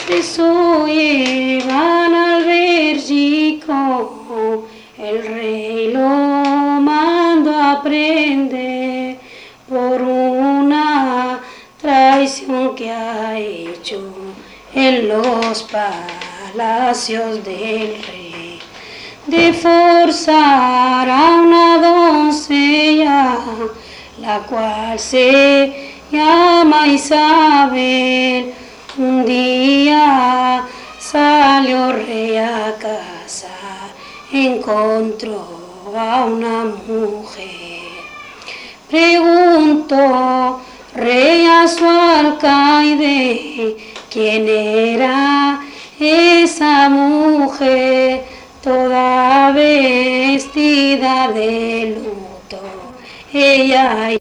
Se llevan al Bergico, el rey lo mandó a prender por una traición que ha hecho en los palacios del rey, de forzar a una doncella, la cual se llama Isabel. Un día salió rey a casa, encontró a una mujer. Preguntó rey a su alcaide quién era esa mujer, toda vestida de luto. Ella